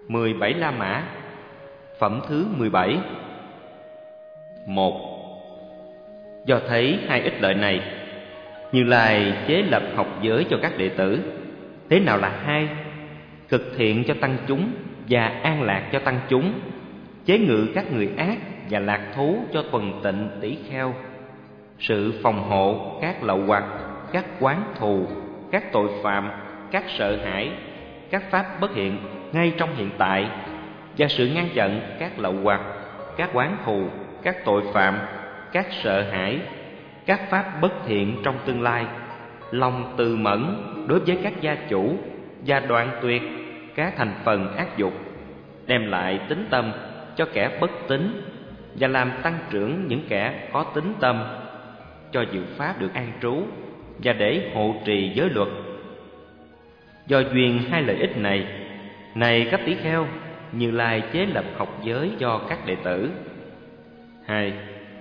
17 La Mã. Phẩm thứ 17. 1. Do thấy hai ích lợi này, Như Lai chế lập học giới cho các đệ tử. Thế nào là hai? Cực thiện cho tăng chúng và an lạc cho tăng chúng, chế ngự các người ác và lạc thú cho thuần tịnh tỷ kheo, sự phòng hộ các lậu hoặc, các oán thù, các tội phạm, các sợ hãi, các pháp bất hiện ngay trong hiện tại, và sự ngăn chặn các lậu hoặc, các oán thù, các tội phạm, các sợ hãi, các pháp bất thiện trong tương lai, lòng từ mẫn đối với các gia chủ, và đoạn tuyệt các thành phần ác dục, đem lại tín tâm cho kẻ bất tín, và làm tăng trưởng những kẻ có tín tâm, cho diệu pháp được an trú, và để hộ trì giới luật. Do duyên hai lợi ích này, này các tỷ kheo, Như Lai chế lập học giới cho các đệ tử. 2.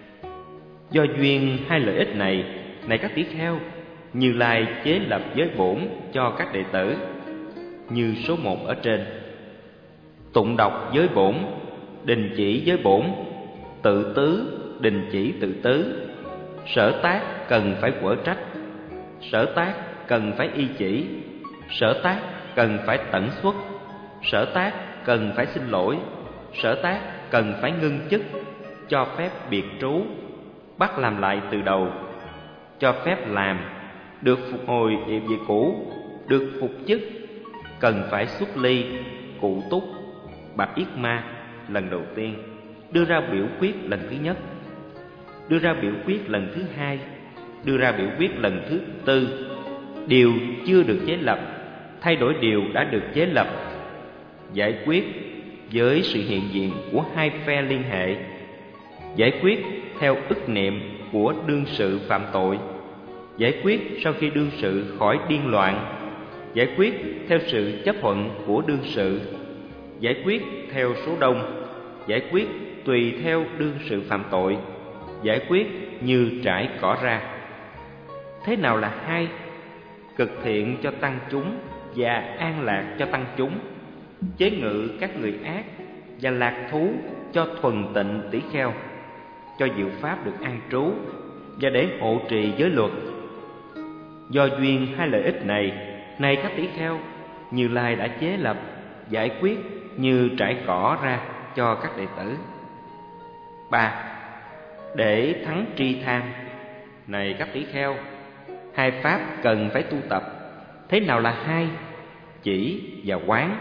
Do duyên hai lợi ích này, này các tỷ kheo, Như Lai chế lập giới bổn cho các đệ tử, như số 1 ở trên. Tụng đọc giới bổn, đình chỉ giới bổn, tự tứ, đình chỉ tự tứ. Sở tác cần phải quở trách, sở tác cần phải y chỉ, sở tác cần phải tẩn xuất, sở tác cần phải xin lỗi, sở tác cần phải ngưng chức, cho phép biệt trú, bắt làm lại từ đầu, cho phép làm, được phục hồi địa vị cũ, được phục chức, cần phải xuất ly, cụ túc, bạch yết ma lần đầu tiên, đưa ra biểu quyết lần thứ nhất, đưa ra biểu quyết lần thứ hai, đưa ra biểu quyết lần thứ tư. Điều chưa được chế lập, thay đổi điều đã được chế lập, giải quyết với sự hiện diện của hai phe liên hệ, giải quyết theo ức niệm của đương sự phạm tội, giải quyết sau khi đương sự khỏi điên loạn, giải quyết theo sự chấp thuận của đương sự, giải quyết theo số đông, giải quyết tùy theo đương sự phạm tội, giải quyết như trải cỏ ra. Thế nào là hai? Cực thiện cho tăng chúng và an lạc cho tăng chúng, chế ngự các người ác và lạc thú cho thuần tịnh tỷ kheo, cho diệu pháp được an trú, và để hộ trì giới luật. Do duyên hai lợi ích này, này các tỷ kheo, Như Lai đã chế lập, giải quyết như trải cỏ ra cho các đệ tử. 3. Để thắng tri tham, này các tỷ kheo, hai pháp cần phải tu tập. Thế nào là hai? Chỉ và quán.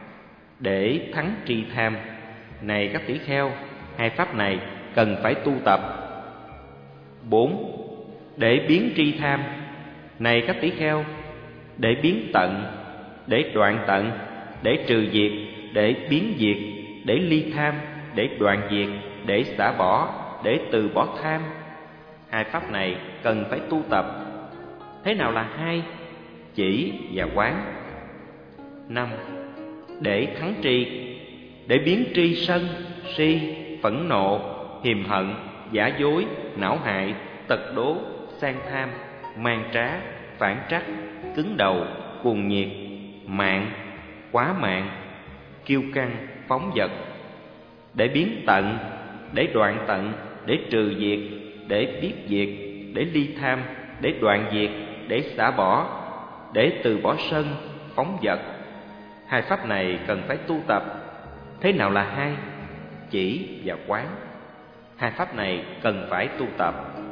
Để thắng tri tham, này các tỷ kheo, hai pháp này cần phải tu tập. 4. Để biến tri tham, này các tỷ kheo, để biến tận, để đoạn tận, để trừ diệt, để biến diệt, để ly tham, để đoạn diệt, để xả bỏ, để từ bỏ tham. Hai pháp này cần phải tu tập. Thế nào là hai? Chỉ và quán. 5. Để thắng tri, để biến tri sân, si, phẫn nộ, hiềm hận, giả dối, não hại, tật đố, sang tham, man trá, phản trắc, cứng đầu, cuồng nhiệt, mạn, quá mạn, kiêu căng, phóng dật. Để biến tận, để đoạn tận, để trừ diệt, để biết diệt, để ly tham, để đoạn diệt, để xả bỏ, để từ bỏ sân, phóng dật. Hai pháp này cần phải tu tập. Thế nào là hai? Chỉ và quán. Hai pháp này cần phải tu tập.